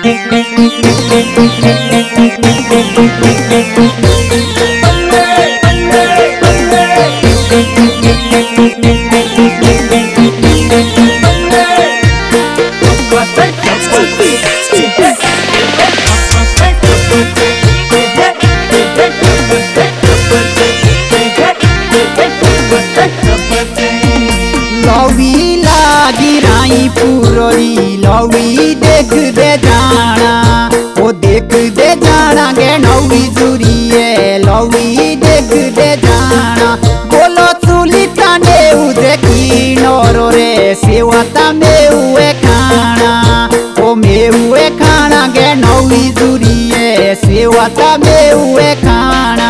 लवी लागी राई पुरोई लवी देख दे जाना वो देख दे जाना गे नवी जुरिए लवी देख दे जाना बोलो चुली ताने उजे की नोरो रे सेवाता में हुए खाना ओ में हुए खाना गे नवी जुरिए सेवाता में हुए खाना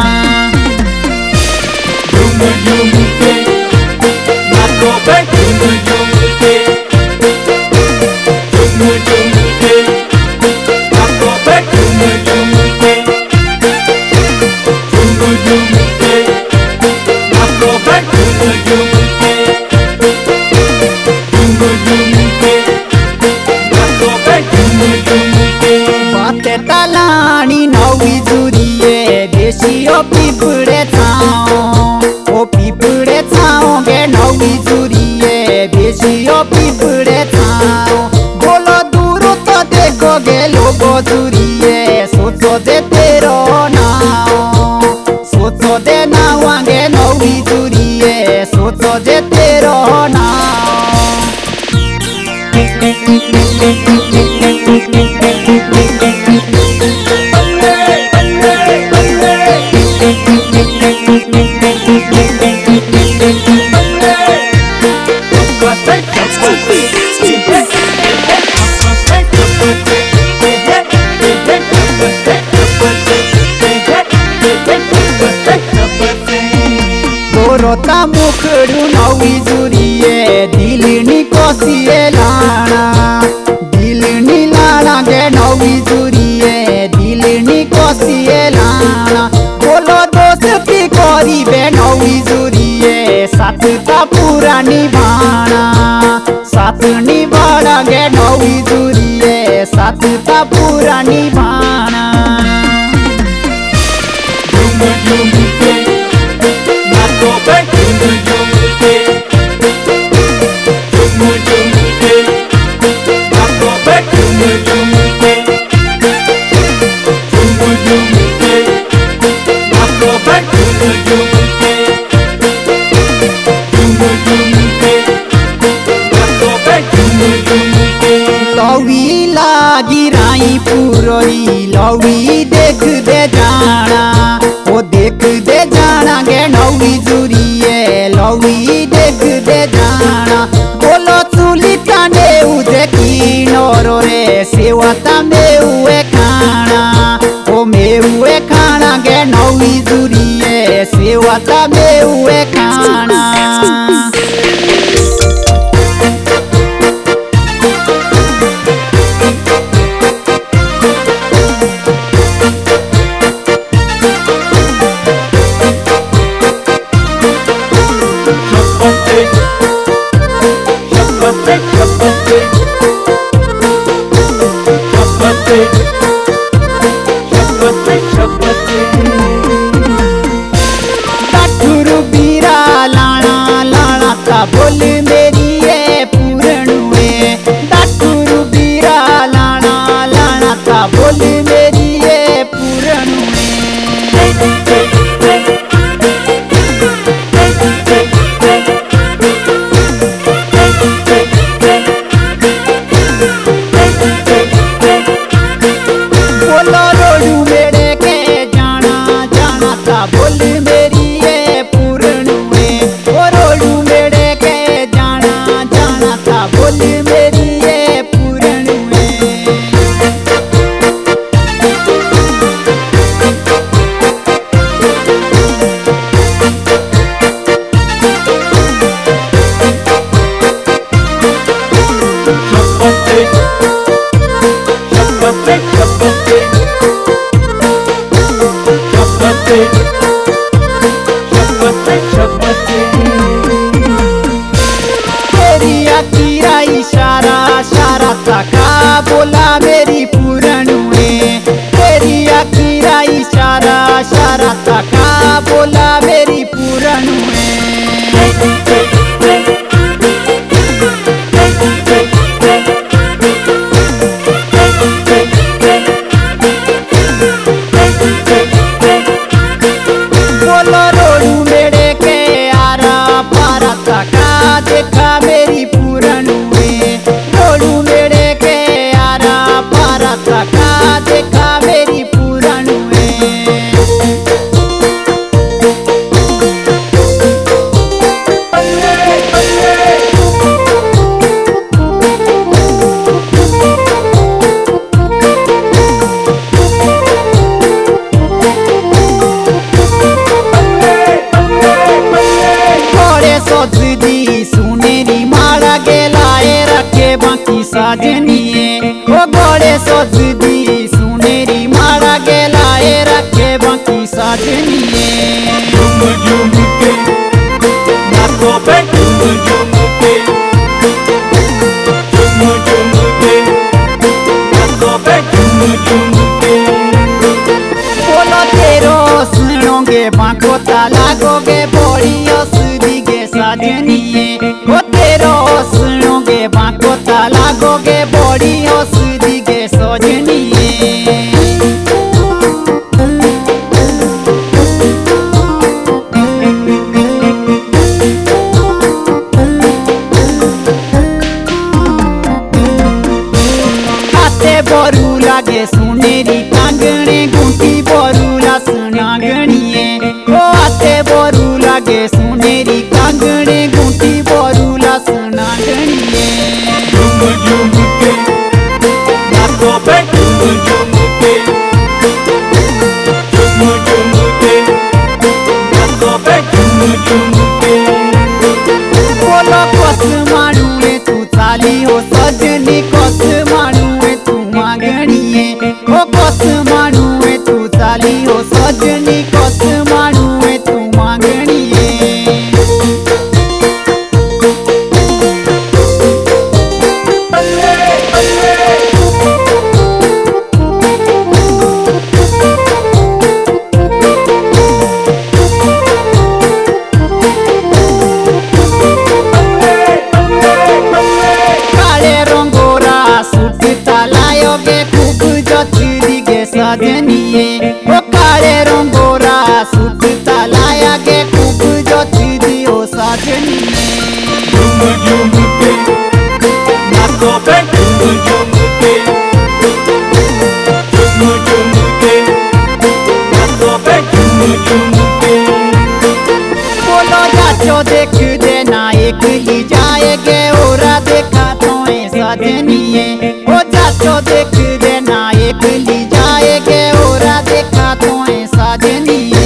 बाते तलानी नवी जुरिए देशियो पीपड़े छाओ ओ पीपड़े छाओ गे नवी जुरिए देशियो पीपड़े छाओ बोलो दूर तो देखो गे लोगो जुरिए सोचो दे तेरो नाओ सोचो दे नावा गे नवी जुरिए सोचो दे तेरो नाओ रोता मुखड़ू नवी जुरिए दिलनी कोसिए लाना दिलनी लाना गे नवी जुरिए दिलनी कोसिए लाना बोलो दोस्ती करी बे नवी जुरिए साथता पूरा निभाना साथ निभाना गे नवी जुरिए साथता पूरा निभाना लवी लागी राई पुरोई लवी देख दे जाना वो देख दे जाना गे नवी जुरिए लवी देख दे जाना बोलो चुली ताने उजे की नोरो रे सेवाता में हुए खाना ओ में हुए खाना गे नवी जुरिए सेवाता में हुए खाना बोल मेरी ये पूरणुए डाटुरु बीरा लाना लाना का बोल मेरी ये पूरणुए बोलो रोडू मेरे के जाना जाना का बोल मेरी ये पूरणुए ओ रोडू बोल मेरी ये पूरणुए तेरी इशारा इशारा का बोला मेरी शरत का बोला मेरी पूरन बोलो रोडू मेरे के आरा पारा का देखा मेरी पूरन रोडू मेरे के आरा पारा का देखा मेरी पूरन सुनेरी माला गेलाए रखे बाकी साजनिए ओ गोड़े सोजदी सुनेरी माला गेलाए रखे बाकी साजनिए झुम झुम के नाचो बे झुम झुम के झुम झुम के नाचो बे झुम झुम के बोलो तेरो सुनोगे बाको लागोगे बड़ी असुदी गे साजनिए ओ तेरो सुनोगे बाको लागोगे बड़ी असुदी गे सजनिए बरू लागे सुनेरी कांगणे गुंटी बरू लासनागणिए ओ आते बरू लागे सुनेरी कांगणे गुंटी बरू लासनागणिए झुम झुम के नाचो बे झुम झुम के झुम झुम के नाचो बे झुम झुम के बोलो कस मानुए तू चाली हो सजनी कस मानुए तू मागणिए ओ कस मानुए तू चाली हो सजनी कस मानुए तू मागणिए सजनिए ओ काले रंगोरा सूट लाया गे खूब जची दियो सजनिए झुम झुम के नाचो बे झुम झुम के झुम झुम के नाचो बे झुम झुम के बोलो जाचो देख देना एक ही जाएगे ओरा देखा तो सजनिए ओ जाचो देख देना एक ही जाएगे ओरा देखा तो सजनिए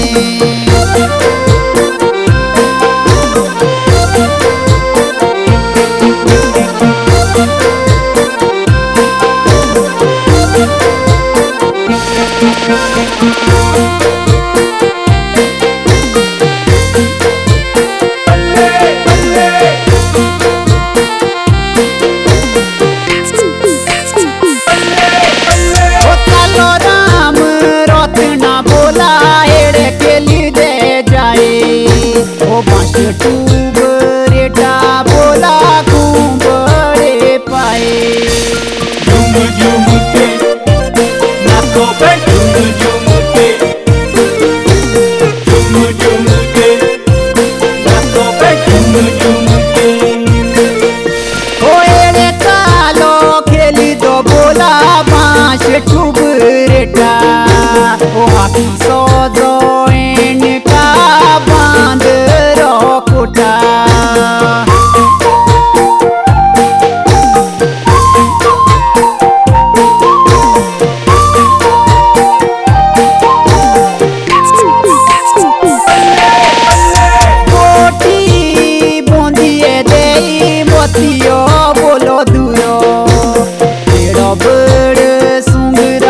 टूब रेटा बोला कुंबड़े पाए झुम झुम के नाचो बे झुम झुम के झुम झुम के नाचो बे झुम झुम के ओ एड़े चालो खेली दो बोला बांस टूब रेटा ओ हाथी सो दो का बांध कोटा कोटी बूंदिए दे मोतियो बोलो दूरो बड़ सुंगरा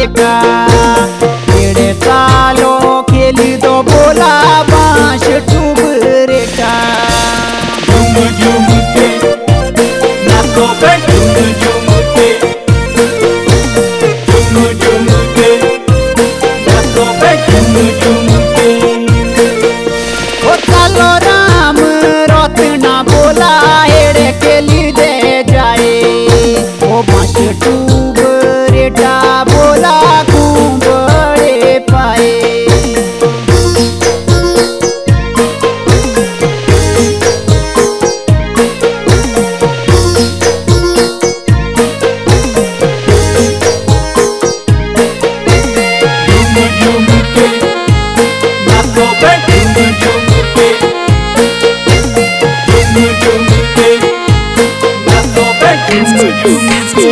बेटा एड़े चालो खेल दो बोला बांस टूब रेटा झूम झूम के नाचो बे झूम झूम के झूम झूम के नाचो बे झूम झूम के ओ चालो राम रथ ना बोला एड़े खेली दे जाए ओ बांस टूब रेटा बोला कुंबड़े पाए झूम के नाचो बे झूम झूम के झूम झूम के नाचो बे झूम झूम के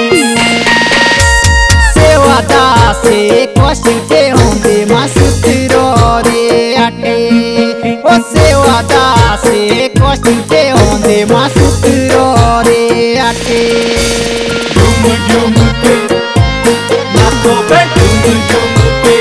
सेवादा से कष्टे होंगे मासूत्रो रे आटे ओ सेवादा से कष्टे होंगे मासूत्रो रे आटे झूम झूम के नाचो बे झूम झूम के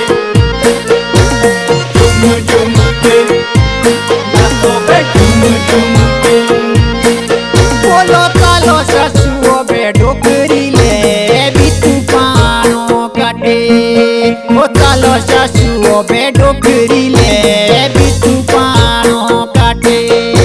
झूम झूम के नाचो बे झूम झूम के बोलो चालो ससुओ बे डोकरी ले बितु पानो काटे ओ चालो ससुओ बे डोकरी ले बितु पानो काटे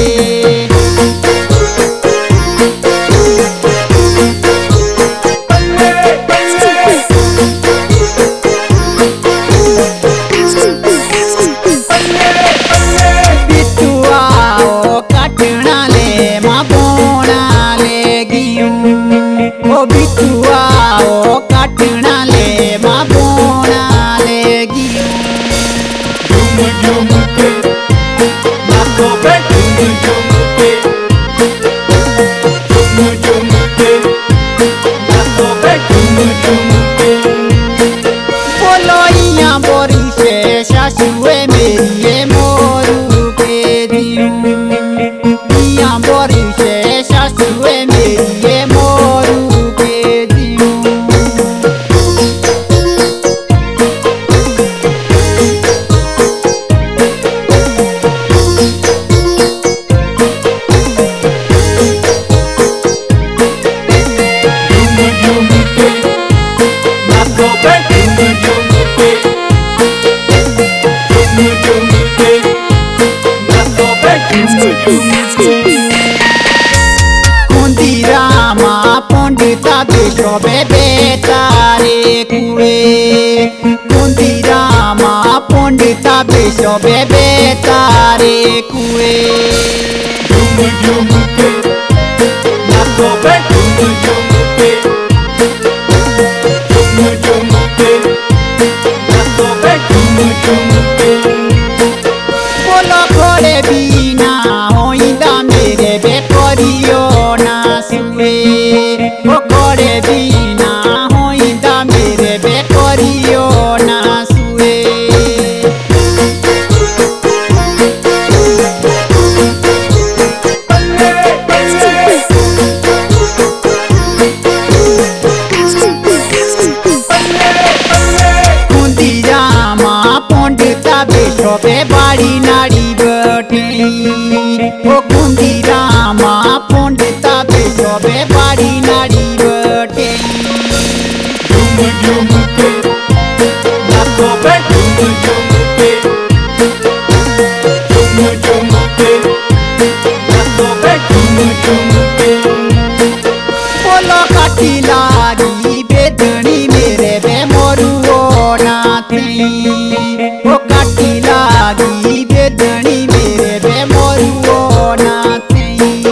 बितुआ ओ काटना ले माँ बोना ले गियूं ओ बितुआ ओ काटना ले माँ बोना ले गियूं झूम झूम के नाचो बे झूम झूम के झूम झूम के नाचो बे झूम झूम के बोलो इया बोरी से सासुए मेरी ये मोरू के दियूं इया बोरी से सासुए मेरी ये मोरू के दियूं झूम झूम के नाचो बे झूम झूम के झूम झूम के नाचो बे झूम झूम के कुंदीरामा पंडिता बेशबे बेतारे कुए कुंदीरामा पंडिता बेशबे बेतारे कुए झूम झूम के नाचो बे झूम झूम के झूम झूम के नाचो बे झूम झूम के बोलो घरे बिना होइदा मेरे बेकरियो ना सुए ओ घरे बिना होइदा मेरे बेकरियो ना सुए कुंदीरामा पंडिता बेशबे बाड़ी नाड़ी बटी ओ कुंदीरामा पंडिता बेशबे बाड़ी नाड़ी बटी झूम झूम के नाचो बे झूम झूम के झूम झूम के नाचो बे झूम झूम के बोलो काटी लागी बेदनी मेरे बे मोरुओ नाथी ओ काटी लागी बेदनी मेरे बे मोरुओ नाथी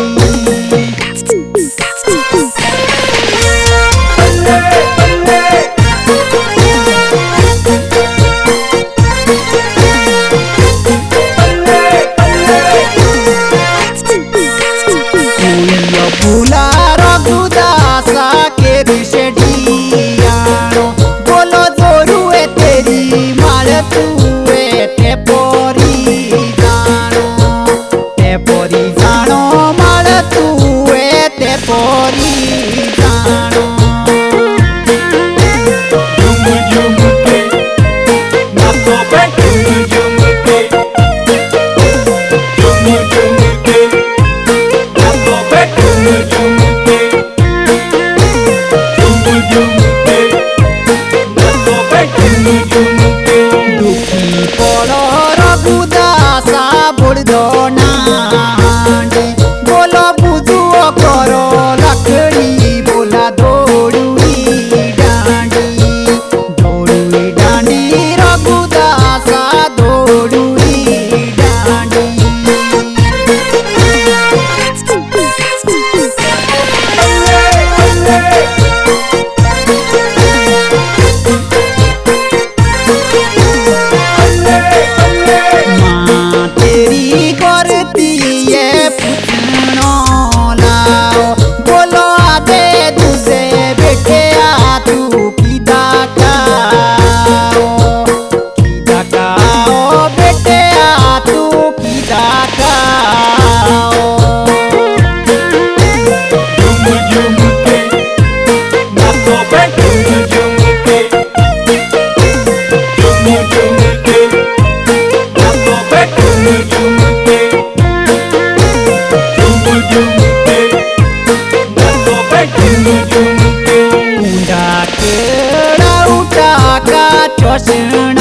फूला रघुदासा के रिशडियानो बोलो जोरुए तेरी माल तुए ते पोरी जानो माल तुए ते पोरी जानो झूम झूम झुमके ऊंडा केड़ा उठा का चोसण